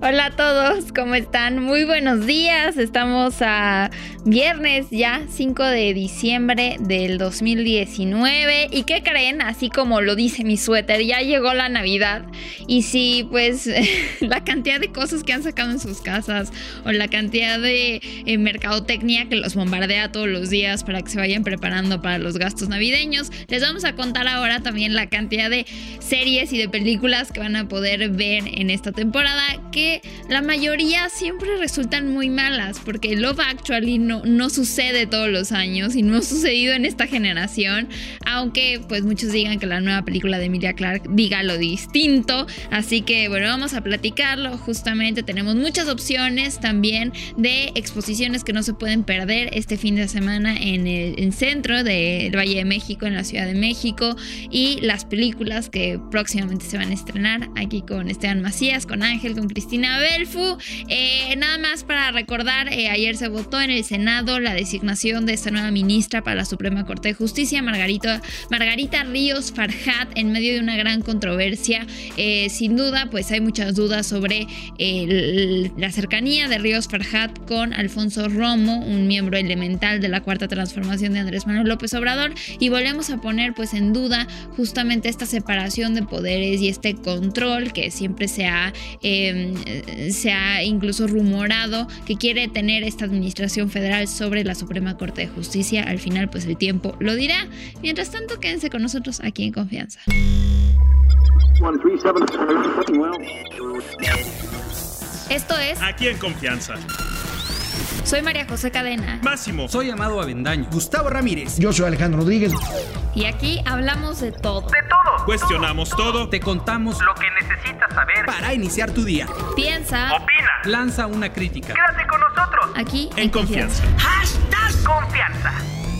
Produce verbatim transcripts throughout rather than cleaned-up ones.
Hola a todos, ¿cómo están? Muy buenos días, estamos a viernes ya, cinco de diciembre del dos mil diecinueve. ¿Y qué creen? Así como lo dice mi suéter, ya llegó la Navidad. Y sí, pues la cantidad de cosas que han sacado en sus casas o la cantidad de eh, mercadotecnia que los bombardea todos los días para que se vayan preparando para los gastos navideños. Les vamos a contar ahora también la cantidad de series y de películas que van a poder ver en esta temporada, que la mayoría siempre resultan muy malas, porque Love Actually no, no sucede todos los años y no ha sucedido en esta generación, aunque pues muchos digan que la nueva película de Emilia Clarke diga lo distinto. Así que bueno, vamos a platicarlo. Justamente tenemos muchas opciones también de exposiciones que no se pueden perder este fin de semana en el en centro del Valle de México, en la Ciudad de México, y las películas que próximamente se van a estrenar aquí con Esteban Macías, con Ángel, con Cristina Belfu. Eh, nada más para recordar, eh, ayer se votó en el Senado la designación de esta nueva ministra para la Suprema Corte de Justicia, Margarita, Margarita Ríos Farjat, en medio de una gran controversia. Eh, sin duda, pues hay muchas dudas sobre eh, el, la cercanía de Ríos Farjat con Alfonso Romo, un miembro elemental de la Cuarta Transformación de Andrés Manuel López Obrador, y volvemos a poner pues en duda justamente esta separación de poderes y este control que siempre se ha eh, se ha incluso rumorado que quiere tener esta administración federal sobre la Suprema Corte de Justicia. Al final pues el tiempo lo dirá. Mientras tanto, quédense con nosotros aquí en Confianza. Esto es Aquí en Confianza. Soy María José Cadena. Máximo. Soy Amado Avendaño. Gustavo Ramírez. Yo soy Alejandro Rodríguez. Y aquí hablamos de todo. De todo. Cuestionamos todo. Te contamos Lo que necesitas saber para iniciar tu día. Piensa. Opina. Lanza una crítica. Quédate con nosotros. Aquí En Confianza. Hashtag Confianza.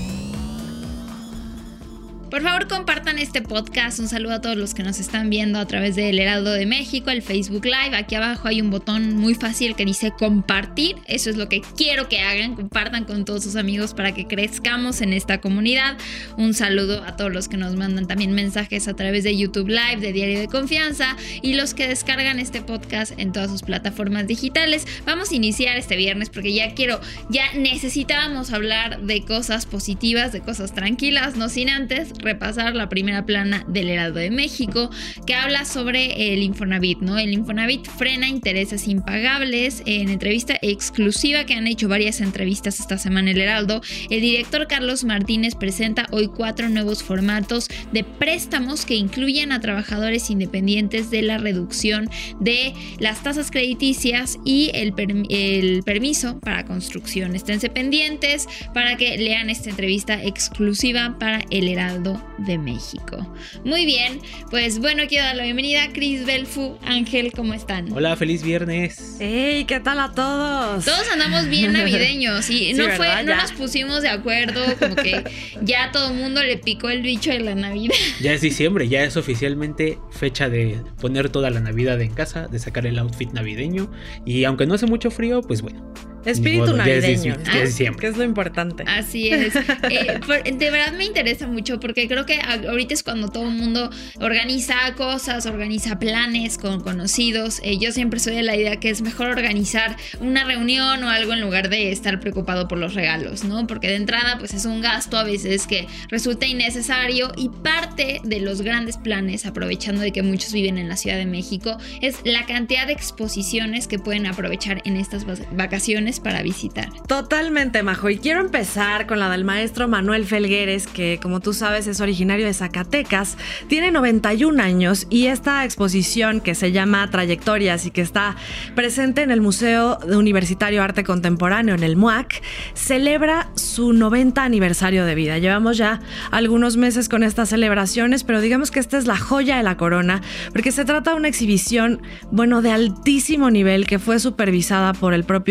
Por favor, compartan este podcast. Un saludo a todos los que nos están viendo a través del Heraldo de México, el Facebook Live. Aquí abajo hay un botón muy fácil que dice compartir. Eso es lo que quiero que hagan. Compartan con todos sus amigos para que crezcamos en esta comunidad. Un saludo a todos los que nos mandan también mensajes a través de YouTube Live, de Diario de Confianza, y los que descargan este podcast en todas sus plataformas digitales. Vamos a iniciar este viernes porque ya quiero, ya necesitábamos hablar de cosas positivas, de cosas tranquilas, no sin antes repasar la primera plana del Heraldo de México, que habla sobre el Infonavit, ¿no? El Infonavit frena intereses impagables. En entrevista exclusiva, que han hecho varias entrevistas esta semana el Heraldo, el director Carlos Martínez presenta hoy cuatro nuevos formatos de préstamos que incluyen a trabajadores independientes de la reducción de las tasas crediticias y el, per- el permiso para construcción. Esténse pendientes para que lean esta entrevista exclusiva para el Heraldo de México. Muy bien, pues bueno, quiero dar la bienvenida a Cris Belfu, Ángel, ¿cómo están? Hola, feliz viernes. ¡Hey! ¿Qué tal a todos? Todos andamos bien navideños y Sí, no ¿verdad? fue, no Ya. nos pusimos de acuerdo, como que ya todo el mundo le picó el bicho de la Navidad. Ya es diciembre, ya es oficialmente fecha de poner toda la Navidad en casa, de sacar el outfit navideño, y aunque no hace mucho frío, pues bueno. Espíritu Ni modo, ya es navideño, dic- ¿no? ya es diciembre. Que es lo importante. Así es. Eh, por- de verdad me interesa mucho porque creo que a- ahorita es cuando todo el mundo organiza cosas, organiza planes con conocidos. Eh, yo siempre soy de la idea que es mejor organizar una reunión o algo en lugar de estar preocupado por los regalos, ¿no? Porque de entrada pues es un gasto a veces que resulta innecesario, y parte de los grandes planes, aprovechando de que muchos viven en la Ciudad de México, es la cantidad de exposiciones que pueden aprovechar en estas vac- vacaciones para visitar. Totalmente, Majo. Y quiero empezar con la del maestro Manuel Felgueres, que como tú sabes es originario de Zacatecas, tiene noventa y un años, y esta exposición que se llama Trayectorias y que está presente en el Museo Universitario Arte Contemporáneo, en el M U A C, celebra su noventa aniversario de vida. Llevamos ya algunos meses con estas celebraciones, pero digamos que esta es la joya de la corona, porque se trata de una exhibición, bueno, de altísimo nivel, que fue supervisada por el propio maestro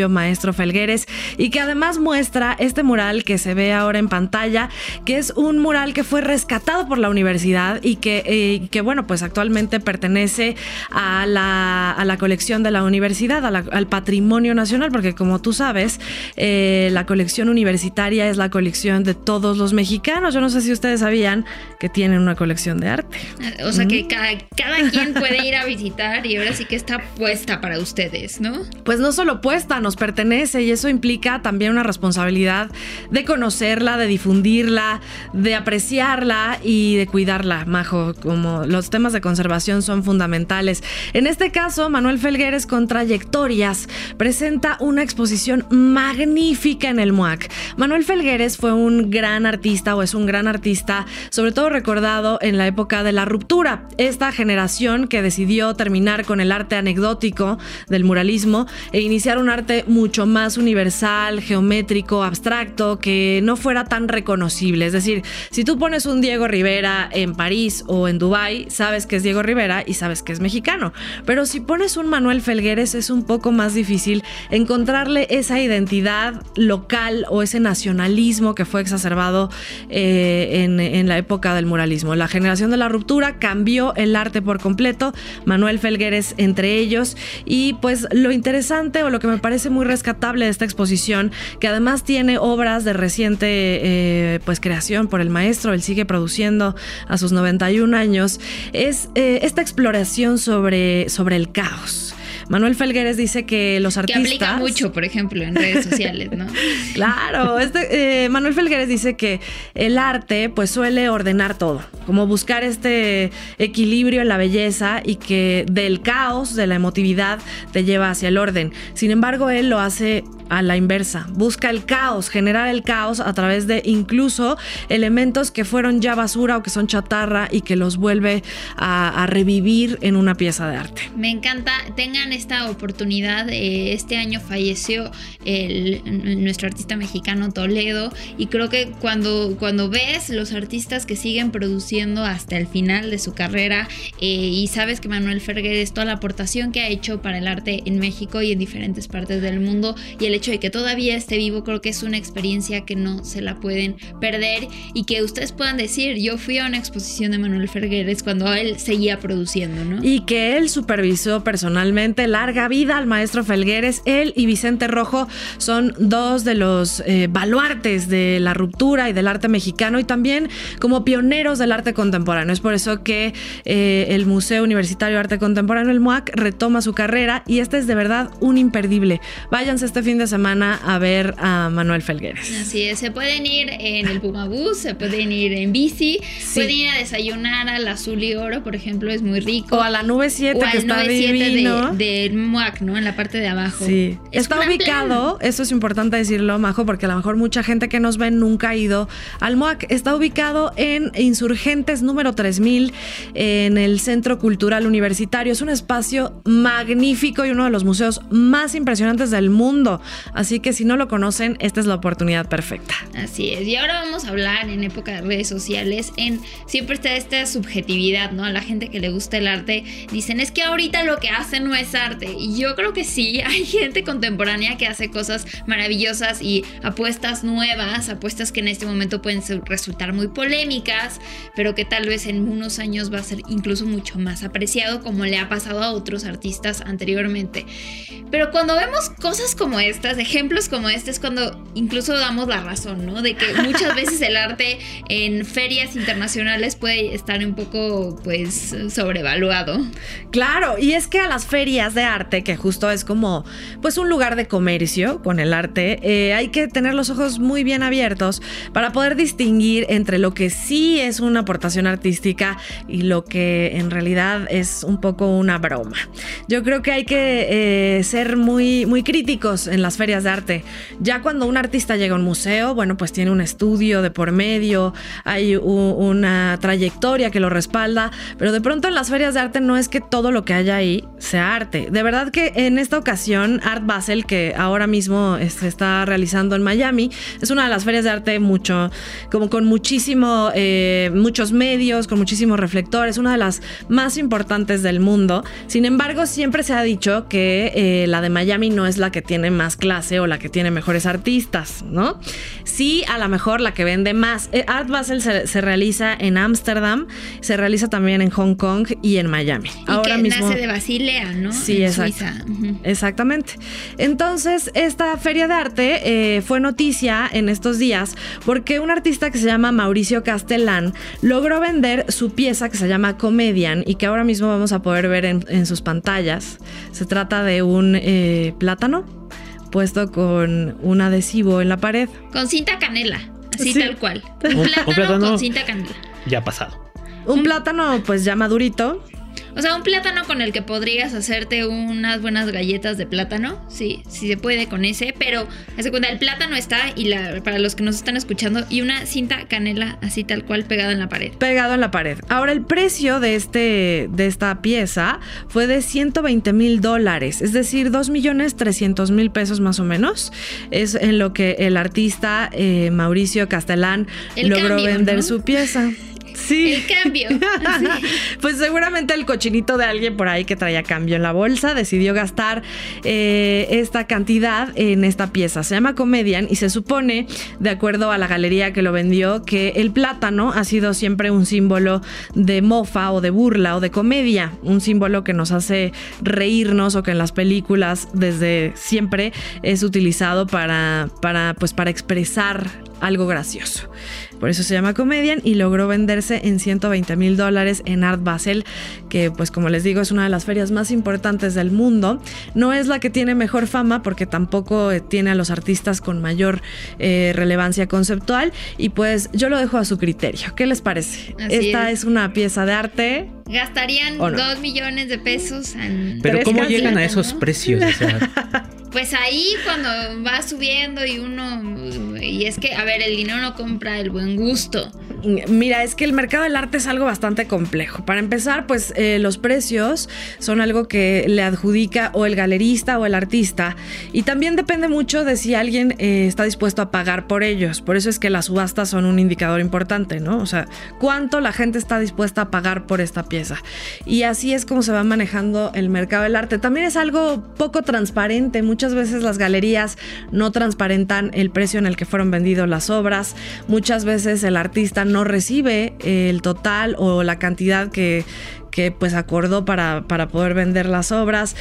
maestro Felgueres, y que además muestra este mural que se ve ahora en pantalla, que es un mural que fue rescatado por la universidad y que, eh, que bueno, pues actualmente pertenece a la, a la colección de la universidad, a la, al patrimonio nacional, porque como tú sabes, eh, la colección universitaria es la colección de todos los mexicanos. Yo no sé si ustedes sabían que tienen una colección de arte. O sea, que cada, cada quien puede ir a visitar y ahora sí que está puesta para ustedes, ¿no? Pues no solo puesta, nos pertenece, y eso implica también una responsabilidad de conocerla, de difundirla, de apreciarla y de cuidarla, Majo, como los temas de conservación son fundamentales. En este caso, Manuel Felgueres, con Trayectorias, presenta una exposición magnífica en el MUAC. Manuel Felgueres fue un gran artista, o es un gran artista, sobre todo recordado en la época de la ruptura, esta generación que decidió terminar con el arte anecdótico del muralismo e iniciar un arte mucho más universal, geométrico, abstracto, que no fuera tan reconocible. Es decir, si tú pones un Diego Rivera en París o en Dubái, sabes que es Diego Rivera y sabes que es mexicano. Pero si pones un Manuel Felgueres, es un poco más difícil encontrarle esa identidad local o ese nacionalismo que fue exacerbado eh, en, en la época del muralismo. La generación de la ruptura cambió el arte por completo, Manuel Felgueres entre ellos, y pues lo interesante o lo que me parece muy rescatable de esta exposición, que además tiene obras de reciente eh, pues creación por el maestro, él sigue produciendo a sus noventa y un años, es eh, esta exploración sobre, sobre el caos. Manuel Felgueres dice que los artistas... Que aplica mucho, por ejemplo, en redes sociales, ¿no? Claro, este, eh, Manuel Felgueres dice que el arte pues suele ordenar todo, como buscar este equilibrio en la belleza, y que del caos, de la emotividad, te lleva hacia el orden. Sin embargo, él lo hace a la inversa, busca el caos, generar el caos a través de incluso elementos que fueron ya basura o que son chatarra, y que los vuelve a, a revivir en una pieza de arte. Me encanta, tengan esta oportunidad. Eh, este año falleció el, nuestro artista mexicano Toledo, y creo que cuando, cuando ves los artistas que siguen produciendo hasta el final de su carrera, eh, y sabes que Manuel Felgueres, toda la aportación que ha hecho para el arte en México y en diferentes partes del mundo, y el hecho de que todavía esté vivo, creo que es una experiencia que no se la pueden perder, y que ustedes puedan decir, yo fui a una exposición de Manuel Felgueres cuando él seguía produciendo, ¿no? Y que él supervisó personalmente. Larga vida al maestro Felgueres. Él y Vicente Rojo son dos de los eh, baluartes de la ruptura y del arte mexicano, y también como pioneros del arte contemporáneo. Es por eso que eh, el Museo Universitario de Arte Contemporáneo, el MUAC, retoma su carrera, y este es de verdad un imperdible. Váyanse este fin de semana a ver a Manuel Felgueres. Así es, se pueden ir en el Pumabús, se pueden ir en bici, sí. Pueden ir a desayunar al Azul y Oro, por ejemplo, es muy rico. O a la Nube siete, que está divino. De, del MUAC, ¿no? En la parte de abajo. Sí. Es está ubicado, plan. Eso es importante decirlo, Majo, porque a lo mejor mucha gente que nos ve nunca ha ido al MUAC. Está ubicado en Insurgentes número tres mil, en el Centro Cultural Universitario. Es un espacio magnífico y uno de los museos más impresionantes del mundo. Así que si no lo conocen, esta es la oportunidad perfecta. Así es. Y ahora vamos a hablar, en época de redes sociales, en siempre está esta subjetividad, ¿no? A la gente que le gusta el arte dicen, es que ahorita lo que hacen no es arte. Y yo creo que sí, hay gente contemporánea que hace cosas maravillosas y apuestas nuevas, apuestas que en este momento pueden ser, resultar muy polémicas, pero que tal vez en unos años va a ser incluso mucho más apreciado, como le ha pasado a otros artistas anteriormente. Pero cuando vemos cosas como estas, ejemplos como este, es cuando incluso damos la razón, ¿no? De que muchas veces el arte en ferias internacionales puede estar un poco, pues, sobrevaluado. Claro, y es que a las ferias de arte, que justo es como, pues, un lugar de comercio con el arte, eh, hay que tener los ojos muy bien abiertos para poder distinguir entre lo que sí es una aportación artística y lo que en realidad es un poco una broma. Yo creo que hay que eh, ser muy, muy críticos en las ferias de arte. Ya cuando un artista llega a un museo, bueno, pues tiene un estudio de por medio, hay u- una trayectoria que lo respalda, pero de pronto en las ferias de arte no es que todo lo que haya ahí sea arte. De verdad que en esta ocasión Art Basel, que ahora mismo se está realizando en Miami, es una de las ferias de arte mucho, como con muchísimo, eh, muchos medios, con muchísimos reflectores, una de las más importantes del mundo. Sin embargo, siempre se ha dicho que eh, la de Miami no es la que tiene más clase o la que tiene mejores artistas, ¿no? Sí, a lo mejor la que vende más. Art Basel se, se realiza en Ámsterdam, se realiza también en Hong Kong y en Miami. Y Ahora que mismo, nace de Basilea, ¿no? Sí, en exacto. Suiza. Uh-huh. Exactamente. Entonces, esta feria de arte eh, fue noticia en estos días porque un artista que se llama Mauricio Castellán logró vender su pieza que se llama Comedian y que ahora mismo vamos a poder ver en, en sus pantallas. Se trata de un eh, plátano puesto con un adhesivo en la pared. Con cinta canela, así Sí. tal cual. Un- Un un plátano, plátano- con cinta canela. Ya pasado. Un plátano pues ya madurito. O sea, un plátano con el que podrías hacerte unas buenas galletas de plátano. Sí, sí se puede con ese. Pero, haz de cuenta, el plátano está, y la, para los que nos están escuchando, y una cinta canela así tal cual pegada en la pared. Pegado en la pared. Ahora, el precio de, este, de esta pieza fue de ciento veinte mil dólares, es decir, dos millones trescientos mil pesos más o menos. Es en lo que el artista eh, Mauricio Castellán El logró cambio, vender ¿no? su pieza. Sí. El cambio. Así. Pues seguramente el cochinito de alguien por ahí que traía cambio en la bolsa decidió gastar eh, esta cantidad en esta pieza. Se llama Comedian y se supone, de acuerdo a la galería que lo vendió, que el plátano ha sido siempre un símbolo de mofa o de burla o de comedia, un símbolo que nos hace reírnos o que en las películas desde siempre es utilizado para, para, pues, para expresar algo gracioso. Por eso se llama Comedian y logró venderse en ciento veinte mil dólares en Art Basel, que pues como les digo es una de las ferias más importantes del mundo. No es la que tiene mejor fama porque tampoco eh, tiene a los artistas con mayor eh, relevancia conceptual y pues yo lo dejo a su criterio. ¿Qué les parece? Así Esta es. es una pieza de arte. Gastarían ¿O no? dos millones de pesos en... Pero Tres ¿cómo casi, llegan a ¿no? esos precios? O sea, Pues ahí cuando va subiendo y uno... Y es que, a ver, el dinero no compra el buen gusto. Mira, es que el mercado del arte es algo bastante complejo. Para empezar, pues eh, los precios son algo que le adjudica o el galerista o el artista y también depende mucho de si alguien eh, está dispuesto a pagar por ellos. Por eso es que las subastas son un indicador importante, ¿no? O sea, cuánto la gente está dispuesta a pagar por esta pieza. Y así es como se va manejando el mercado del arte. También es algo poco transparente. Muchas veces las galerías no transparentan el precio en el que fueron vendidas las obras. Muchas veces el artista no recibe el total o la cantidad que, que pues acordó para, para poder vender las obras.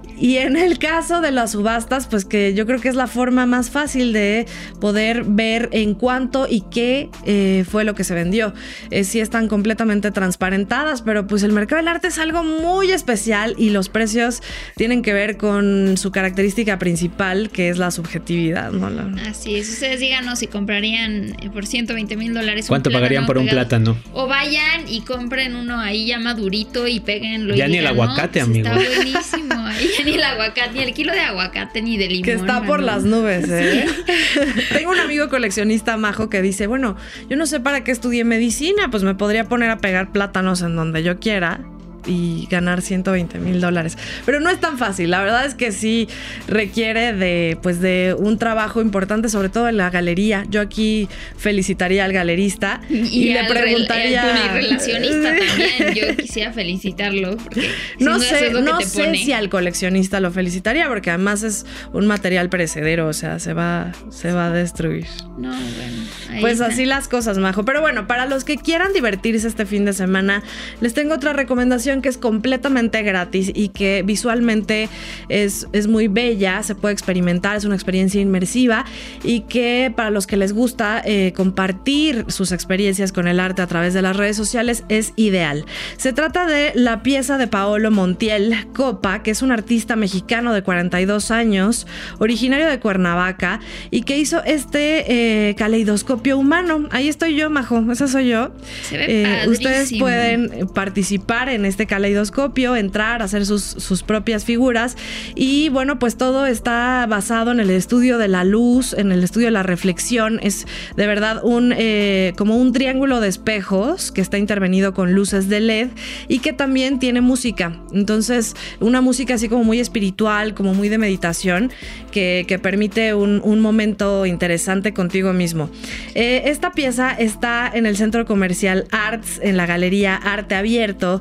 Y en el caso de las subastas, pues que yo creo que es la forma más fácil de poder ver en cuánto y qué eh, fue lo que se vendió. Eh, sí están completamente transparentadas, pero pues el mercado del arte es algo muy especial y los precios tienen que ver con su característica principal, que es la subjetividad, ¿no? La... Así es. Ustedes díganos si comprarían por ciento veinte mil dólares un ¿cuánto pagarían por un pegado. plátano? O vayan y compren uno ahí ya madurito y péguenlo. Ya y ni el digan, aguacate, no, pues amigo. Está buenísimo. Ahí ya ni el aguacate, ni el kilo de aguacate, ni de limón. Que está por mano. las nubes, ¿eh? Tengo un amigo coleccionista majo que dice, bueno, yo no sé para qué estudié medicina, pues me podría poner a pegar plátanos en donde yo quiera y ganar ciento veinte mil dólares. Pero no es tan fácil. La verdad es que sí requiere de, pues, de un trabajo importante, sobre todo en la galería. Yo aquí felicitaría al galerista y, Y, le al preguntaría... rel- el relacionista también. Yo quisiera felicitarlo. Porque sin No duda eso sé, es lo que no te sé pone. si al coleccionista lo felicitaría, porque además es un material perecedero, o sea, se va, se va a destruir. No, bueno. ahí Pues está. así las cosas, Majo. Pero bueno, para los que quieran divertirse este fin de semana, les tengo otra recomendación que es completamente gratis y que visualmente es, es muy bella, se puede experimentar, es una experiencia inmersiva y que para los que les gusta eh, compartir sus experiencias con el arte a través de las redes sociales es ideal. Se trata de la pieza de Paolo Montiel, Copa, que es un artista mexicano de cuarenta y dos años, originario de Cuernavaca y que hizo este eh, caleidoscopio humano. Ahí estoy yo, Majo, esa soy yo. Se ve Eh, padrísimo. ustedes pueden participar en este caleidoscopio, entrar, hacer sus, sus propias figuras y bueno, pues todo está basado en el estudio de la luz, en el estudio de la reflexión. Es de verdad un eh, como un triángulo de espejos que está intervenido con luces de L E D y que también tiene música. Entonces, una música así como muy espiritual, como muy de meditación, que, que permite un, un momento interesante contigo mismo. Eh, esta pieza está en el centro comercial Arts, en la galería Arte Abierto,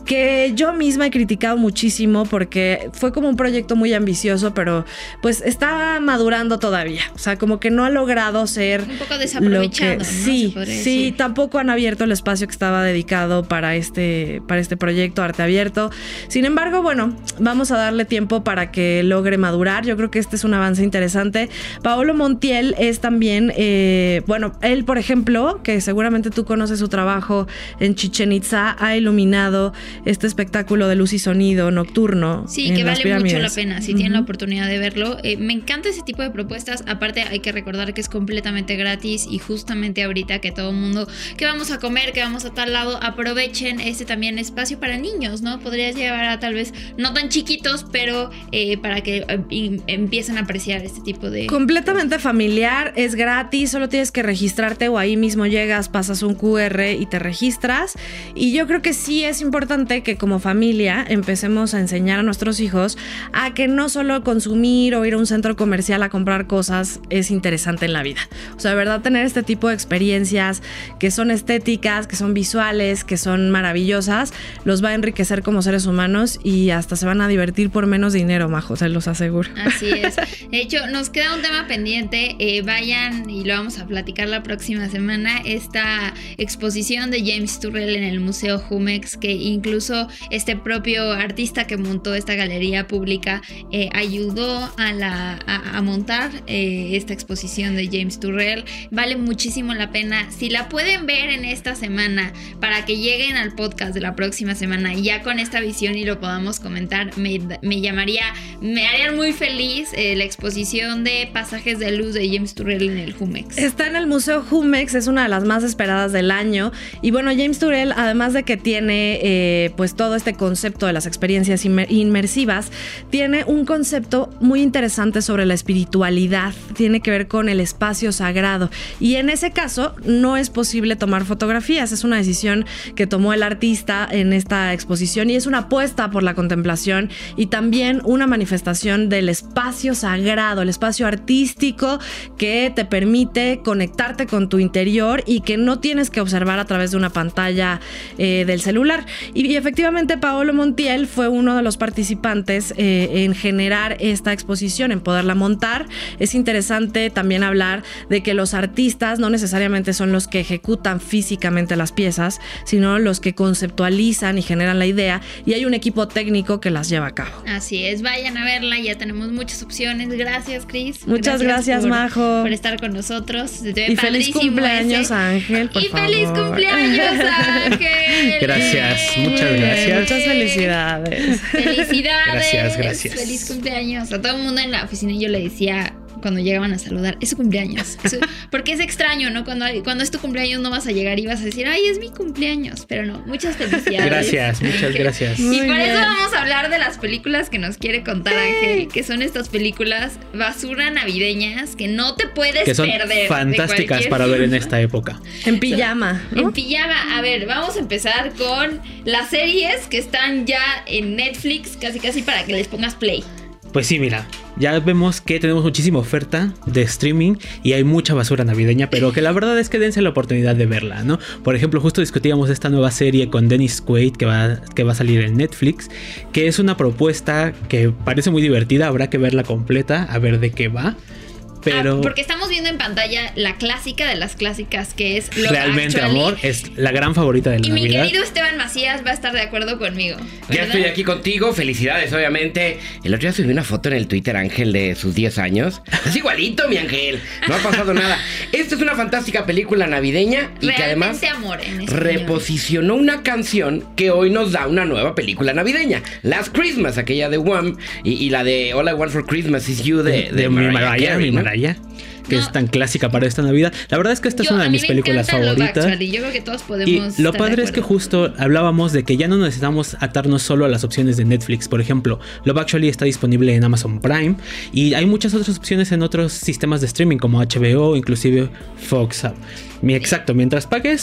que yo misma he criticado muchísimo porque fue como un proyecto muy ambicioso, pero pues está madurando todavía. O sea, como que no ha logrado ser un poco desaprovechado, lo que, ¿no? Sí, Se sí, decir. tampoco han abierto el espacio que estaba dedicado para este, para este proyecto Arte Abierto. Sin embargo, bueno, vamos a darle tiempo para que logre madurar. Yo creo que este es un avance interesante. Paolo Montiel es también, eh, bueno, él, por ejemplo, que seguramente tú conoces su trabajo en Chichén Itzá, ha iluminado este espectáculo de luz y sonido nocturno. Sí, en que las vale mucho pirámides. la pena si Uh-huh. tienen la oportunidad de verlo. Eh, me encanta ese tipo de propuestas. Aparte, hay que recordar que es completamente gratis y justamente ahorita que todo el mundo, que vamos a comer, que vamos a tal lado, aprovechen este también espacio para niños, ¿no? Podrías llevar a tal vez no tan chiquitos, pero eh, para que eh, y, empiecen a apreciar este tipo de... Completamente familiar, es gratis, solo tienes que registrarte o ahí mismo llegas, pasas un cu erre y te registras. Y yo creo que sí es importante que como familia empecemos a enseñar a nuestros hijos a que no solo consumir o ir a un centro comercial a comprar cosas es interesante en la vida. O sea, de verdad tener este tipo de experiencias que son estéticas, que son visuales, que son maravillosas, los va a enriquecer como seres humanos y hasta se van a divertir por menos dinero, Majo, se los aseguro. Así es. De hecho, nos queda un tema pendiente. Eh, vayan y lo vamos a platicar la próxima semana. Esta exposición de James Turrell en el Museo Jumex, que incluso este propio artista que montó esta galería pública eh, ayudó a, la, a, a montar eh, esta exposición de James Turrell. Vale muchísimo la pena. Si la pueden ver en esta semana para que lleguen al podcast de la próxima semana y ya con esta visión y lo podamos comentar, me, me llamaría, me harían muy feliz eh, la exposición de Pasajes de Luz de James Turrell en el Jumex. Está en el Museo Jumex, es una de las más esperadas del año. Y bueno, James Turrell, además de que tiene eh, pues todo este concepto de las experiencias inmer- inmersivas, tiene un concepto muy interesante sobre la espiritualidad. Tiene que ver con el espacio sagrado. Y en ese caso no es posible tomar fotografías. Es una decisión que tomó el artista en esta exposición y es una apuesta por la contemplación y también una manifestación del espacio sagrado, el espacio artístico que te permite conectarte con tu interior y que no tienes que observar a través de una pantalla eh, del celular. Y, y efectivamente Paolo Montiel fue uno de los participantes eh, en generar esta exposición, en poderla montar. Es interesante también hablar de que los artistas no necesariamente son los que ejecutan físicamente las piezas, sino los que conceptualizan y generan la idea, y hay un equipo técnico que las lleva a cabo. Así es, vayan a verla, ya tenemos muchas opciones. Gracias, Cris. Muchas gracias, por, Majo. por estar con nosotros. Se te ve Y feliz cumpleaños, ese. Ángel, por y favor. feliz cumpleaños, Ángel. Gracias, muchas gracias. Muchas felicidades. Felicidades. Gracias, gracias. Feliz cumpleaños. A todo el mundo en la oficina yo le decía cuando llegaban a saludar, es su cumpleaños. Es su, porque es extraño, ¿no? Cuando, cuando es tu cumpleaños no vas a llegar y vas a decir, ay, es mi cumpleaños. Pero no, muchas felicidades. Gracias, muchas gracias. Y Muy por bien. eso vamos a hablar de las películas que nos quiere contar Ángel, que son estas películas basura navideñas que no te puedes Que son perder. de fantásticas cualquier para ver en forma. esta época. En pijama, ¿no? En pijama. A ver, vamos a empezar con las series que están ya en Netflix, casi casi para que les pongas play. Pues sí, mira, ya vemos que tenemos muchísima oferta de streaming y hay mucha basura navideña, pero que la verdad es que dense la oportunidad de verla, ¿no? Por ejemplo, justo discutíamos esta nueva serie con Dennis Quaid que va, que va a salir en Netflix, que es una propuesta que parece muy divertida, habrá que verla completa, a ver de qué va. Pero Ah, porque estamos viendo en pantalla la clásica de las clásicas, que es Love realmente, Actually. amor, es la gran favorita de la Y mi Navidad. querido Esteban Macías va a estar de acuerdo conmigo, Ya ¿verdad? estoy aquí contigo, felicidades obviamente. El otro día subí una foto en el Twitter, Ángel, de sus diez años. Es igualito, mi Ángel, no ha pasado nada. Esta es una fantástica película navideña y que además Realmente amor en español. reposicionó una canción que hoy nos da una nueva película navideña. Last Christmas, aquella de Wham, y, y la de All I Want for Christmas Is You de, de, de mi Mariah Mariah, Carey, mi ¿no? Mariah, que No. es tan clásica para esta Navidad. La verdad es que esta Yo- es una a de mí mis me películas encanta Love favoritas. Actually. Yo creo que todos Y podemos lo estar de padre es que acuerdo. justo hablábamos de que ya no necesitamos atarnos solo a las opciones de Netflix. Por ejemplo, Love Actually está disponible en Amazon Prime y hay muchas otras opciones en otros sistemas de streaming como H B O, inclusive Fox. Mi- Exacto, mientras pagues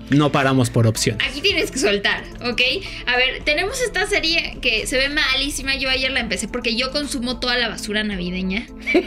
no paramos por opción. Aquí tienes que soltar, ¿ok? A ver, tenemos esta serie que se ve malísima. Yo ayer la empecé porque yo consumo toda la basura navideña.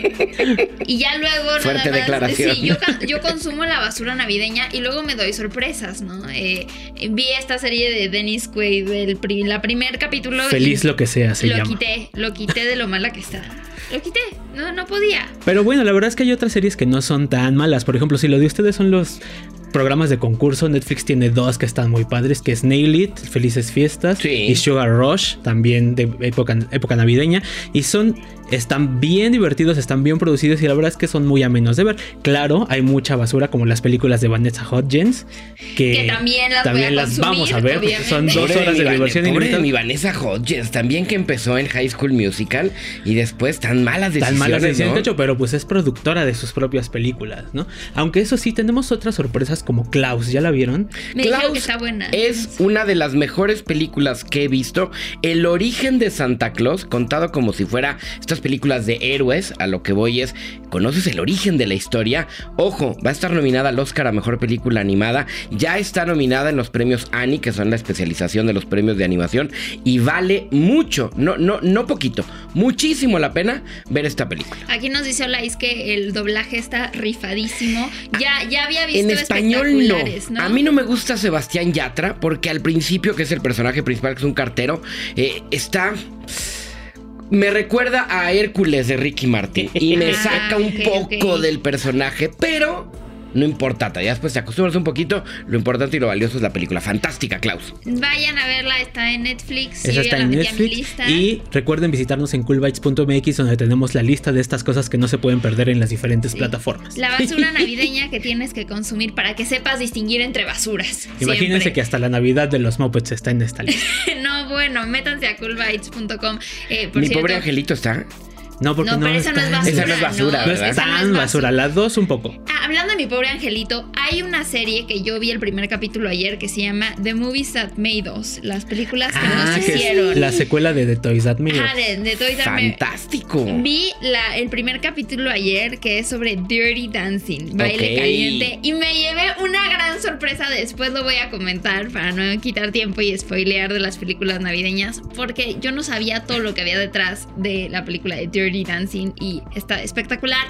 Y ya luego Fuerte nada más. declaración. Sí, yo, yo consumo la basura navideña y luego me doy sorpresas, ¿no? Eh, vi esta serie de Dennis Quaid, el pri, la primer capítulo. Feliz lo que sea se lo llama. Lo quité, lo quité de lo mala que está. Lo quité, no, no podía. Pero bueno, la verdad es que hay otras series que no son tan malas. Por ejemplo, si lo de ustedes son los programas de concurso, Netflix tiene dos que están muy padres, que es Nail It, Felices Fiestas, sí. y Sugar Rush, también de época, época navideña. Y son, están bien divertidos, están bien producidos y la verdad es que son muy amenos de ver. Claro, hay mucha basura como las películas de Vanessa Hudgens, que, Que también las también voy a las consumir, vamos a ver. obviamente. Son dos Pobre horas de mi diversión Van- pobre ilimitada. mi Vanessa Hudgens, también que empezó en High School Musical y después tan malas decisiones, Tan malas decisiones ¿no? que ha hecho, pero pues es productora de sus propias películas, ¿no? Aunque eso sí, tenemos otras sorpresas como Klaus, ¿ya la vieron? Me dijeron Klaus que está buena. es una de las mejores películas que he visto. El origen de Santa Claus, contado como si fuera estas películas de héroes, a lo que voy es, ¿conoces el origen de la historia? Ojo, va a estar nominada al Oscar a Mejor Película Animada, ya está nominada en los premios Annie, que son la especialización de los premios de animación, y vale mucho, no, no, no poquito, muchísimo la pena ver esta película. Aquí nos dice Olais que el doblaje está rifadísimo. Ya, ya había visto En español no. espectaculares, ¿no? A mí no me gusta Sebastián Yatra porque al principio, que es el personaje principal, que es un cartero, eh, está... Me recuerda a Hércules de Ricky Martin y me Ah, saca un ok, poco ok. del personaje, pero... No importa, ya después te acostumbras un poquito. Lo importante y lo valioso es la película. Fantástica, Klaus. Vayan a verla, está en Netflix. Esa Yo está ya en la metí a mi Netflix. lista. Y recuerden visitarnos en coolbytes punto m x, donde tenemos la lista de estas cosas que no se pueden perder en las diferentes Sí. plataformas. La basura navideña que tienes que consumir para que sepas distinguir entre basuras. Imagínense siempre. que hasta la Navidad de los Muppets está en esta lista. No, bueno, métanse a coolbytes punto com. Eh, por Mi cierto, pobre angelito está. No, porque No, no, pero esa no es tan- basura. Esa no es basura, No es ¿verdad? Esa no tan es basura, las dos un poco. Ah, hablando de mi pobre angelito, hay una serie que yo vi el primer capítulo ayer que se llama The Movies That Made Us, las películas que Ah, nos que es hicieron. la secuela de The Toys That Made Us. Ah, de, de Toys That Made- Fantástico. Vi la, el primer capítulo ayer que es sobre Dirty Dancing, baile Ok. caliente, y me llevé una gran sorpresa. Después lo voy a comentar para no quitar tiempo y spoilear de las películas navideñas, porque yo no sabía todo lo que había detrás de la película de Dirty Dancing y está espectacular.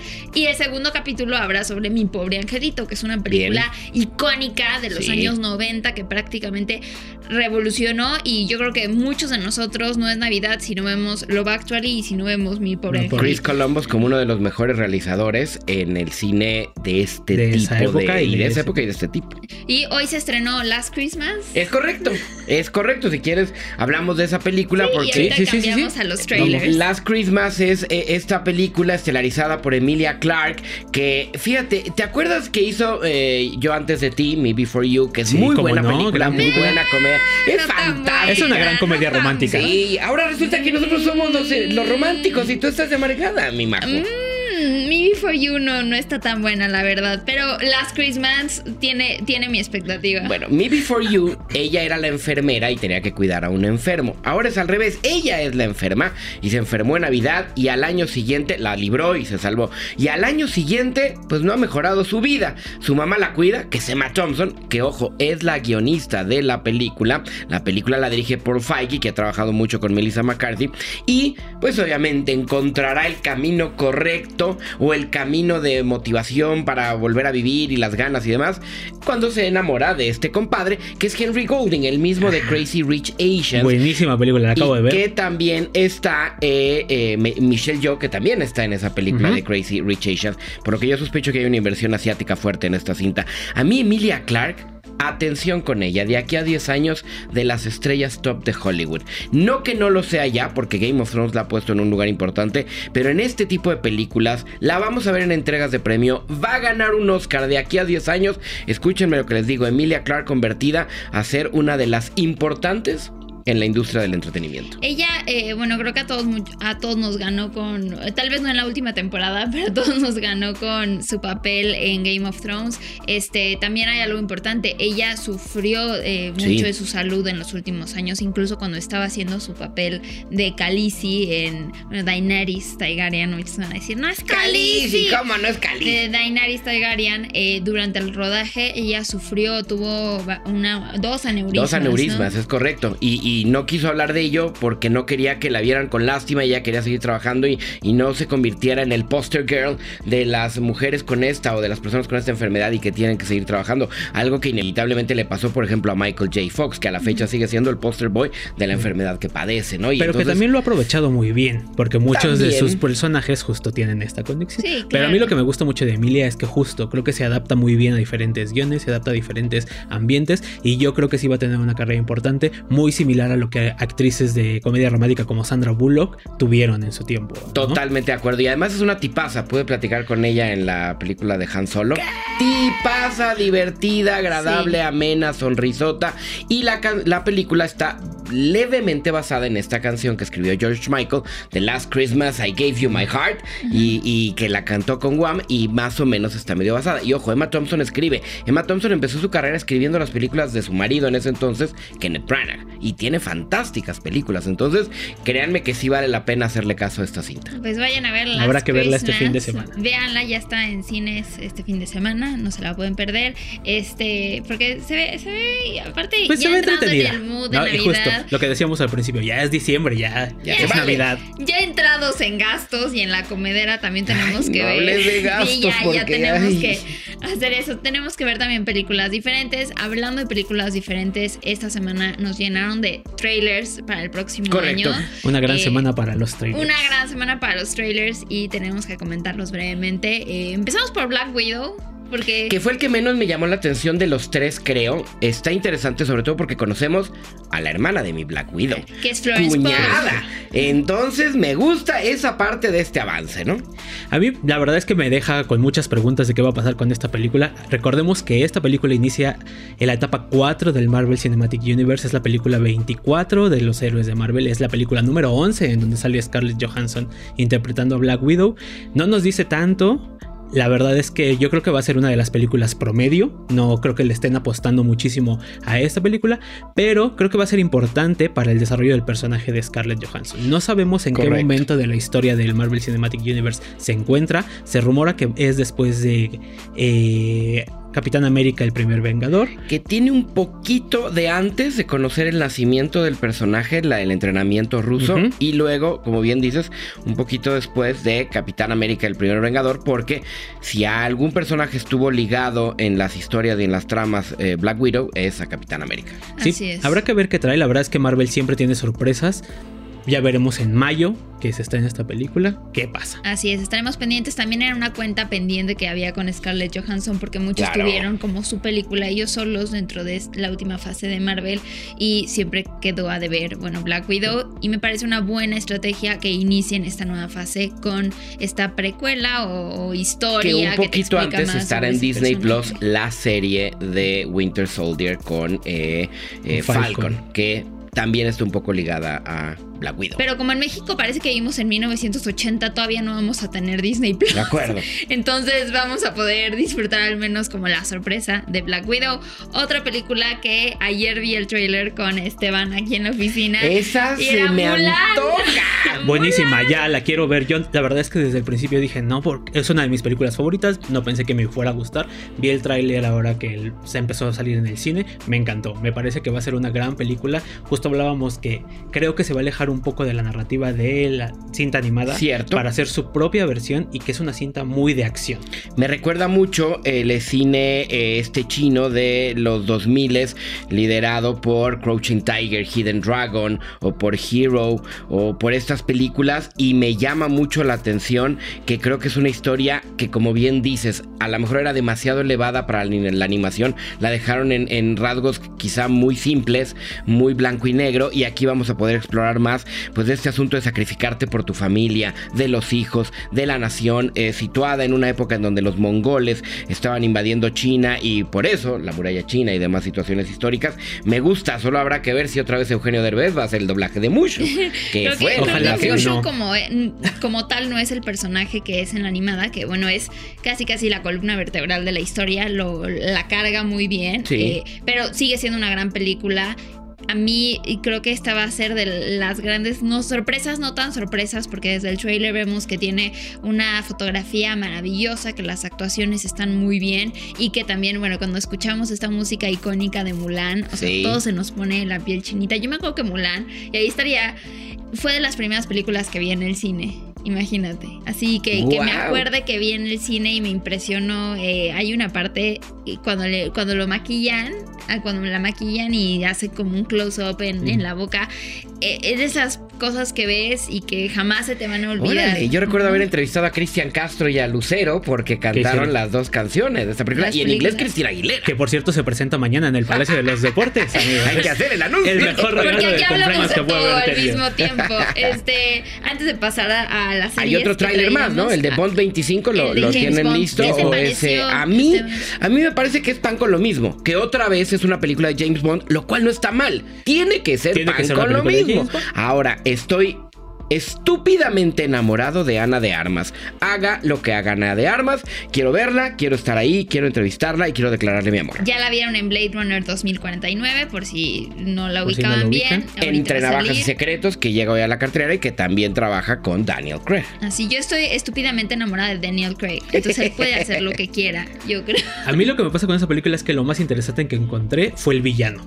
Y el segundo capítulo habla sobre Mi Pobre Angelito, que es una película icónica de los Sí. años noventa que prácticamente revolucionó, y yo creo que muchos de nosotros no es Navidad si no vemos Love Actually y si no vemos Mi Pobre Mi Angelito. Pobre- Chris Columbus como uno de los mejores realizadores en el cine de este De tipo esa época de, y y de de esa ese- época y de este tipo. Y hoy se estrenó Last Christmas. Es correcto, es correcto. Si quieres, hablamos de esa película Sí, y porque ahorita sí, sí, sí, sí. cambiamos a los trailers. Last Christmas es eh, esta película estelarizada por Emilia Clarke, que fíjate, ¿te acuerdas que hizo eh, Yo Antes de Ti, Me Before You? Que es Sí, muy cómo buena no, película, gran muy película. buena comedia. Es No tan fantástica. Es una gran comedia no tan romántica. Sí, ahora resulta que nosotros somos los, eh, los románticos y tú estás de amargada, mi majo. Mm, Me Before You no, no está tan buena, la verdad. Pero Last Christmas tiene, tiene mi expectativa. Bueno, Me Before You, ella era la enfermera y tenía que cuidar a un enfermo. Ahora es al revés, ella es la enferma y se enfermó en Navidad y al año siguiente la libró y se salvó. Y al año siguiente, pues no ha mejorado su vida. Su mamá la cuida, que es Emma Thompson, que ojo, es la guionista de la película. La película la dirige Paul Feige, que ha trabajado mucho con Melissa McCarthy. Y pues obviamente encontrará el camino correcto o el camino de motivación para volver a vivir y las ganas y demás cuando se enamora de este compadre que es Henry Golding, el mismo de Crazy Rich Asians. Buenísima película, la acabo Y de ver. que también está eh, eh, Me- Michelle Yeoh, que también está en esa película Ujú. de Crazy Rich Asians, por lo que yo sospecho que hay una inversión asiática fuerte en esta cinta. A mí Emilia Clarke, atención con ella, de aquí a diez años de las estrellas top de Hollywood. No que no lo sea ya, porque Game of Thrones la ha puesto en un lugar importante, pero en este tipo de películas la vamos a ver en entregas de premio, va a ganar un Oscar de aquí a diez años. Escúchenme lo que les digo, Emilia Clarke convertida a ser una de las importantes en la industria del entretenimiento. Ella, eh, bueno, creo que a todos, a todos nos ganó con, tal vez no en la última temporada, pero a todos nos ganó con su papel en Game of Thrones. Este, también hay algo importante, ella sufrió eh, mucho Sí. de su salud en los últimos años, incluso cuando estaba haciendo su papel de Khaleesi en, bueno, Daenerys Targaryen, muchos van a decir, no es Khaleesi. ¿Cómo no es Khaleesi? De Daenerys Targaryen, eh, durante el rodaje ella sufrió, tuvo una, dos aneurismas. Dos aneurismas, ¿no? es correcto. Y, y no quiso hablar de ello porque no quería que la vieran con lástima. Ella quería seguir trabajando y, y no se convirtiera en el poster girl de las mujeres con esta o de las personas con esta enfermedad y que tienen que seguir trabajando. Algo que inevitablemente le pasó, por ejemplo, a Michael J. Fox, que a la fecha sigue siendo el poster boy de la enfermedad que padece, ¿no? Y Pero entonces, que también lo ha aprovechado muy bien, porque muchos de También. sus personajes justo tienen esta conexión. Sí, claro. Pero a mí lo que me gusta mucho de Emilia es que justo creo que se adapta muy bien a diferentes guiones, se adapta a diferentes ambientes y yo creo que sí va a tener una carrera importante, muy similar a lo que actrices de comedia romántica como Sandra Bullock tuvieron en su tiempo, ¿no? Totalmente de acuerdo. Y además es una tipaza. Pude platicar con ella en la película de Han Solo. Tipaza, divertida, agradable, Sí. amena, sonrisota. Y la, can- la película está levemente basada en esta canción que escribió George Michael, The Last Christmas I Gave You My Heart, y, y que la cantó con Wham, y más o menos está medio basada. Y ojo, Emma Thompson escribe. Emma Thompson empezó su carrera escribiendo las películas de su marido en ese entonces, Kenneth Branagh, y tiene fantásticas películas. Entonces, créanme que sí vale la pena hacerle caso a esta cinta. Pues vayan a verla. Habrá que verla este fin de semana. Véanla, ya está en cines este fin de semana, no se la pueden perder. Este, porque se ve, se ve, y aparte Pues ya se ve entrando en entretenida. el mood de No, y justo Navidad. lo que decíamos al principio, ya es diciembre, ya, Ya es se vale. Navidad. Ya entrados en gastos y en la comedera también tenemos Ay, que no ver. hables de gastos, Sí, ya, ya porque, tenemos ay. que hacer eso. Tenemos que ver también películas diferentes. Hablando de películas diferentes, esta semana nos llenaron de trailers para el próximo Correcto. año. Una gran Eh, semana para los trailers. Una gran semana para los trailers y tenemos que comentarlos brevemente. Eh, empezamos por Black Widow, porque... Que fue el que menos me llamó la atención de los tres, creo. Está interesante, sobre todo porque conocemos a la hermana de mi Black Widow. Que es Florence Cuñada. Entonces me gusta esa parte de este avance, ¿no? A mí la verdad es que me deja con muchas preguntas de qué va a pasar con esta película. Recordemos que esta película inicia en la etapa cuatro del Marvel Cinematic Universe. Es la película veinticuatro de los héroes de Marvel. Es la película número once en donde sale Scarlett Johansson interpretando a Black Widow. No nos dice tanto. La verdad es que yo creo que va a ser una de las películas promedio. No creo que le estén apostando muchísimo a esta película, pero creo que va a ser importante para el desarrollo del personaje de Scarlett Johansson. No sabemos en Correcto. qué momento de la historia del Marvel Cinematic Universe se encuentra. Se rumora que es después de eh, Capitán América, el primer Vengador. Que tiene un poquito de antes de conocer el nacimiento del personaje, la, el entrenamiento ruso. Ujú. Y luego, como bien dices, un poquito después de Capitán América, el primer Vengador. Porque si a algún personaje estuvo ligado en las historias y en las tramas eh, Black Widow, es a Capitán América. Sí, Así es. habrá que ver qué trae. La verdad es que Marvel siempre tiene sorpresas. Ya veremos en mayo que se está en esta película qué pasa. Así es, estaremos pendientes. También era una cuenta pendiente que había con Scarlett Johansson porque muchos Claro. tuvieron como su película ellos solos dentro de la última fase de Marvel y siempre quedó a deber, bueno, Black Widow, y me parece una buena estrategia que inicien esta nueva fase con esta precuela o, o historia Que un te poquito explica antes más estará sobre en ese Disney personaje. Plus la serie de Winter Soldier con eh, eh, Falcon. Falcon, que también está un poco ligada a Black Widow. Pero como en México parece que vivimos en mil novecientos ochenta, todavía no vamos a tener Disney Plus. De acuerdo. Entonces vamos a poder disfrutar al menos como la sorpresa de Black Widow. Otra película que ayer vi el trailer con Esteban aquí en la oficina. Esa Y se era me Mulan. antoja. Buenísima, ya la quiero ver. Yo la verdad es que desde el principio dije no, porque es una de mis películas favoritas. No pensé que me fuera a gustar. Vi el tráiler ahora que el- se empezó a salir en el cine. Me encantó. Me parece que va a ser una gran película. Justo hablábamos que creo que se va a alejar un poco de la narrativa de la cinta animada. Cierto. Para hacer su propia versión y que es una cinta muy de acción. Me recuerda mucho el cine eh, este chino de los dos mil liderado por Crouching Tiger, Hidden Dragon o por Hero o por estas películas, y me llama mucho la atención que creo que es una historia que, como bien dices, a lo mejor era demasiado elevada para la, la animación, la dejaron en, en rasgos quizá muy simples, muy blanco y negro, y aquí vamos a poder explorar más más pues de este asunto de sacrificarte por tu familia, de los hijos, de la nación, eh, situada en una época en donde los mongoles estaban invadiendo China y por eso la muralla china y demás situaciones históricas. Me gusta, solo habrá que ver si otra vez Eugenio Derbez va a hacer el doblaje de Mushu, que Creo fue que, creo Ojalá que que Mushu no. como, eh, como tal no es el personaje que es en la animada, que bueno, es casi casi la columna vertebral de la historia, lo, la carga muy bien, Sí. eh, pero sigue siendo una gran película. A mí creo que esta va a ser de las grandes, no sorpresas, no tan sorpresas, porque desde el trailer vemos que tiene una fotografía maravillosa, que las actuaciones están muy bien y que también, bueno, cuando escuchamos esta música icónica de Mulan, o sea, Sí. todo se nos pone la piel chinita. Yo me acuerdo que Mulan, y ahí estaría, fue de las primeras películas que vi en el cine. Imagínate. Así que, que me Wow. acuerde que vi en el cine y me impresionó. Eh, hay una parte eh, cuando, le, cuando lo maquillan, ah, cuando la maquillan y hace como un close-up en, en la boca. Eh, es de esas cosas que ves y que jamás se te van a olvidar. Órale, yo recuerdo haber entrevistado a Cristian Castro y a Lucero porque cantaron hicieron? las dos canciones de esta película. Las Y en inglés películas. Cristina Aguilera. Que por cierto se presenta mañana en el Palacio de los Deportes, amigos. Hay que hacer el anuncio. El mejor regalo Porque de aquí hablamos cumpleaños de que puede todo haber al tenido. mismo tiempo. Este, antes de pasar a, a la serie. Hay otro tráiler más, ¿no? El de Bond veinticinco lo, el de lo James tienen Bond. listo. ¿Qué te O pareció? ese, a mí, Este- a mí me parece que es pan con lo mismo. Que otra vez es una película de James Bond, lo cual no está mal. Tiene que ser Tiene pan que ser una con lo película de mismo. James Bond. Ahora, estoy estúpidamente enamorado de Ana de Armas. Haga lo que haga Ana de Armas. Quiero verla, quiero estar ahí, quiero entrevistarla y quiero declararle mi amor. Ya la vieron en Blade Runner dos mil cuarenta y nueve, por si no la Por si no ubicaban la bien. ubican. Ahorita Entre va a Navajas y salir. Secretos, que llega hoy a la cartelera y que también trabaja con Daniel Craig. Así, yo estoy estúpidamente enamorada de Daniel Craig. Entonces él puede hacer lo que quiera, yo creo. A mí lo que me pasa con esa película es que lo más interesante que encontré fue el villano,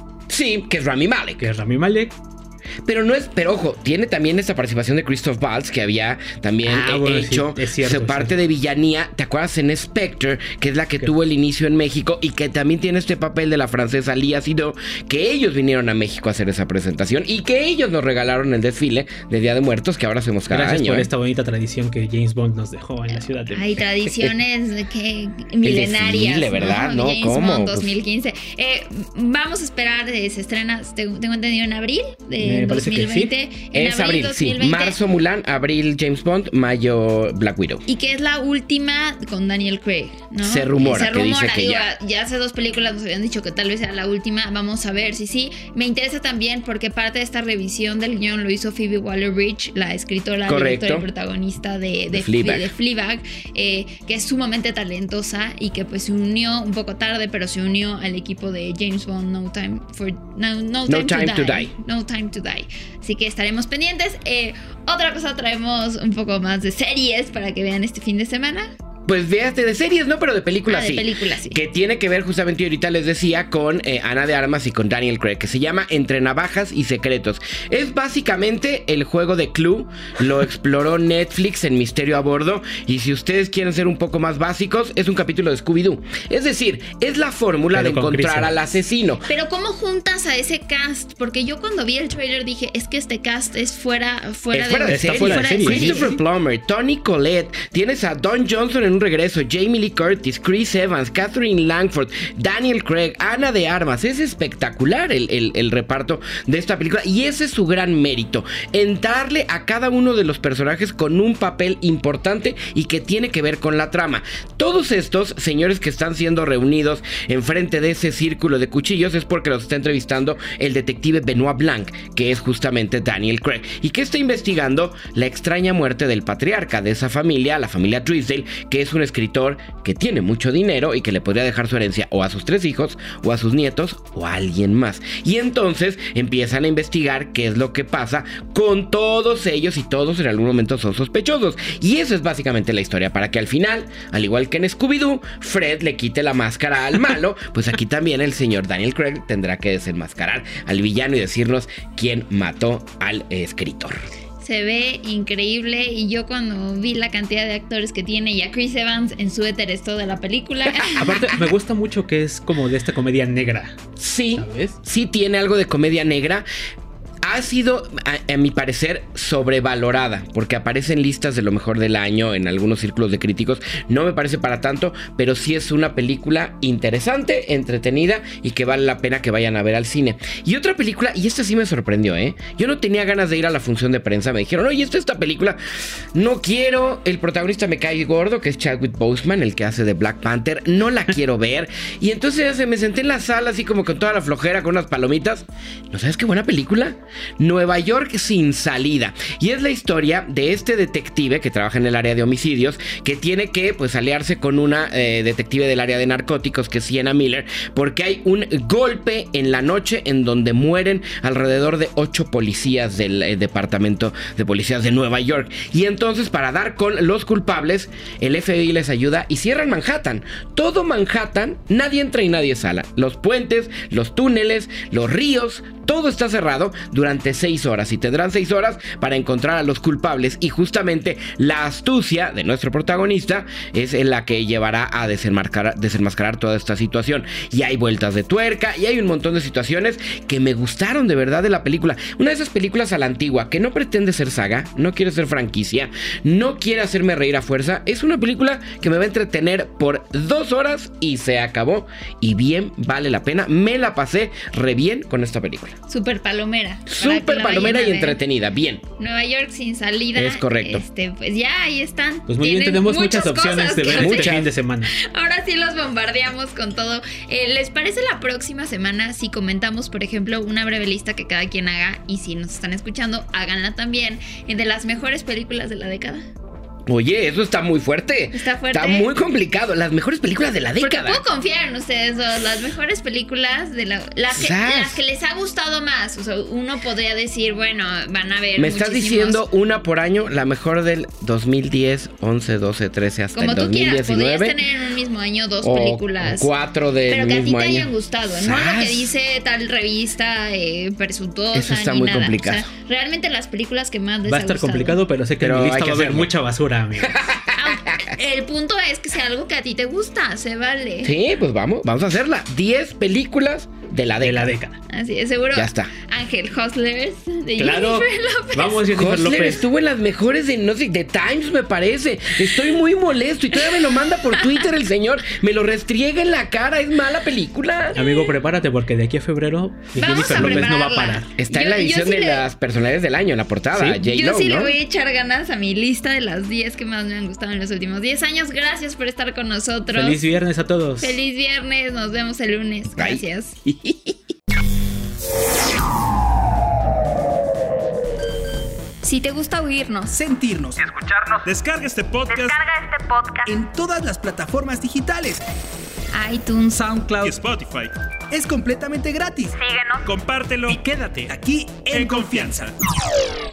Sí, que es Rami Malek. que es Rami Malek. Pero no es, pero ojo, tiene también esta participación de Christoph Waltz, que había también Ah, eh, bueno, hecho sí, es cierto, su parte sí. de villanía. ¿Te acuerdas en Spectre? Que es la que ¿Qué? tuvo el inicio en México y que también tiene este papel de la francesa Lia Seydoux, que ellos vinieron a México a hacer esa presentación y que ellos nos regalaron el desfile de Día de Muertos que ahora hacemos cada Gracias año. por ¿eh? esta bonita tradición que James Bond nos dejó en la ciudad de Hay México. tradiciones de que milenarias. desfile, ¿verdad? ¿No? James ¿Cómo? Bond Pues- dos mil quince. Eh, vamos a esperar, eh, se estrena, tengo tengo entendido, en abril de Me parece que sí. dos mil veinte. En Es abril, sí. dos mil veinte. Marzo Mulan, abril James Bond, mayo Black Widow. Y que es la última con Daniel Craig, ¿no? Se rumora Se que dice rumora, que digo, ya. ya hace dos películas nos habían dicho que tal vez sea la última. Vamos a ver si sí. Me interesa también porque parte de esta revisión del guión lo hizo Phoebe Waller-Bridge, la escritora, Correcto. directora y protagonista de, de, De Fleabag. de Fleabag, eh, que es sumamente talentosa y que pues se unió un poco tarde, pero se unió al equipo de James Bond No Time for No, no time, Time to, to die. Die. No Time to Die. Así que estaremos pendientes. Eh, otra cosa, traemos un poco más de series para que vean este fin de semana. Pues véate de series, ¿no? Pero de películas Ah, de sí. películas, sí. Que tiene que ver justamente, ahorita les decía, con eh, Ana de Armas y con Daniel Craig, que se llama Entre Navajas y Secretos. Es básicamente el juego de Clue. Lo exploró Netflix en Misterio a Bordo. Y si ustedes quieren ser un poco más básicos, es un capítulo de Scooby-Doo. Es decir, es la fórmula Pero de con encontrar Chris al Evans. asesino. Pero ¿cómo juntas a ese cast? Porque yo cuando vi el trailer dije, es que este cast es fuera, fuera, Es fuera de Está serie. fuera de serie. Christopher Plummer, Toni Collette, tienes a Don Johnson en un regreso, Jamie Lee Curtis, Chris Evans, Catherine Langford, Daniel Craig, Ana de Armas. Es espectacular el, el, el reparto de esta película y ese es su gran mérito, entrarle a cada uno de los personajes con un papel importante y que tiene que ver con la trama. Todos estos señores que están siendo reunidos enfrente de ese círculo de cuchillos es porque los está entrevistando el detective Benoit Blanc, que es justamente Daniel Craig, y que está investigando la extraña muerte del patriarca de esa familia, la familia Drysdale, que es un escritor que tiene mucho dinero y que le podría dejar su herencia o a sus tres hijos, o a sus nietos, o a alguien más. Y entonces empiezan a investigar qué es lo que pasa con todos ellos y todos en algún momento son sospechosos. Y eso es básicamente la historia, para que al final, al igual que en Scooby-Doo, Fred le quite la máscara al malo, pues aquí también el señor Daniel Craig tendrá que desenmascarar al villano y decirnos quién mató al escritor. Se ve increíble y yo cuando vi la cantidad de actores que tiene y a Chris Evans en suéteres toda la película. Aparte, me gusta mucho que es como de esta comedia negra. Sí, ¿Sabes? sí tiene algo de comedia negra. ha sido, a, a mi parecer, sobrevalorada, porque aparece en listas de lo mejor del año en algunos círculos de críticos. No me parece para tanto, pero sí es una película interesante, entretenida y que vale la pena que vayan a ver al cine. Y otra película, y esta sí me sorprendió, ¿eh? Yo no tenía ganas de ir a la función de prensa. Me dijeron, oye, esta esta película, no quiero. El protagonista me cae gordo, que es Chadwick Boseman, el que hace de Black Panther. No la quiero ver. Y entonces me senté en la sala así como con toda la flojera, con unas palomitas. ¿No sabes qué buena película? Nueva York sin salida. Y es la historia de este detective que trabaja en el área de homicidios, que tiene que pues aliarse con una eh, detective del área de narcóticos, que es Sienna Miller, porque hay un golpe en la noche en donde mueren alrededor de ocho policías del eh, departamento de policías de Nueva York. Y entonces, para dar con los culpables, el F B I les ayuda y cierran Manhattan. Todo Manhattan, nadie entra y nadie sale. Los puentes, los túneles, los ríos, todo está cerrado durante seis horas. Y tendrán seis horas para encontrar a los culpables. Y justamente la astucia de nuestro protagonista es la que llevará a desenmascarar, desenmascarar toda esta situación. Y hay vueltas de tuerca y hay un montón de situaciones que me gustaron de verdad de la película. Una de esas películas a la antigua que no pretende ser saga, no quiere ser franquicia, no quiere hacerme reír a fuerza. Es una película que me va a entretener por dos horas y se acabó. Y bien, vale la pena. Me la pasé re bien con esta película. Súper palomera. Súper palomera y entretenida, bien. Nueva York sin salida. Es correcto. Este, pues ya ahí están. Pues muy bien, tenemos muchas opciones de ver este fin de semana. Ahora sí los bombardeamos con todo. Eh, ¿Les parece la próxima semana si comentamos, por ejemplo, una breve lista que cada quien haga? Y si nos están escuchando, háganla también, de las mejores películas de la década. Oye, eso está muy fuerte. Está fuerte. Está muy complicado. Las mejores películas de la década. Porque puedo confiar en ustedes dos. Las mejores películas de la, las, que, las que les ha gustado más. O sea, uno podría decir, bueno, van a ver. Me estás diciendo una por año, la mejor del dos mil diez, once, doce, trece hasta como el dos mil diecinueve. Como tú quieras, podrías tener en un mismo año dos o películas. Cuatro del pero que mismo a ti te año. hayan gustado. ¡Sas! No lo que dice tal revista eh, presuntuosa. Eso está ni muy nada. complicado. O sea, realmente las películas que más les Va a ha estar gustado. complicado, pero sé que Pero en mi lista hay que va a haber hacerlo. mucha basura, amigo. El punto es que sea algo que a ti te gusta, se vale. Sí, pues vamos, vamos a hacerla. diez películas de la década. De la década. Así es, seguro. Ya está. Ángel Hustlers de Claro. Jennifer López. Vamos, Jennifer Hustler López. estuvo en las mejores de, no sé, de Times, me parece. Estoy muy molesto y todavía me lo manda por Twitter el señor. Me lo restriega en la cara. Es mala película. Amigo, prepárate porque de aquí a febrero Vamos Jennifer a López no va a prepararla. parar. Está Yo- en la yo edición sí de le- las personalidades del año, en la portada. Sí. J-Lo, Yo sí ¿no? le voy a echar ganas a mi lista de las diez que más me han gustado en los últimos diez años. Gracias por estar con nosotros. Feliz viernes a todos. Feliz viernes. Nos vemos el lunes. Bye. Gracias. Si te gusta oírnos, Sentirnos Escucharnos. Descarga este podcast Descarga este podcast. en todas las plataformas digitales. iTunes, y SoundCloud Spotify. es completamente gratis. Síguenos. Compártelo Y quédate aquí en, en confianza.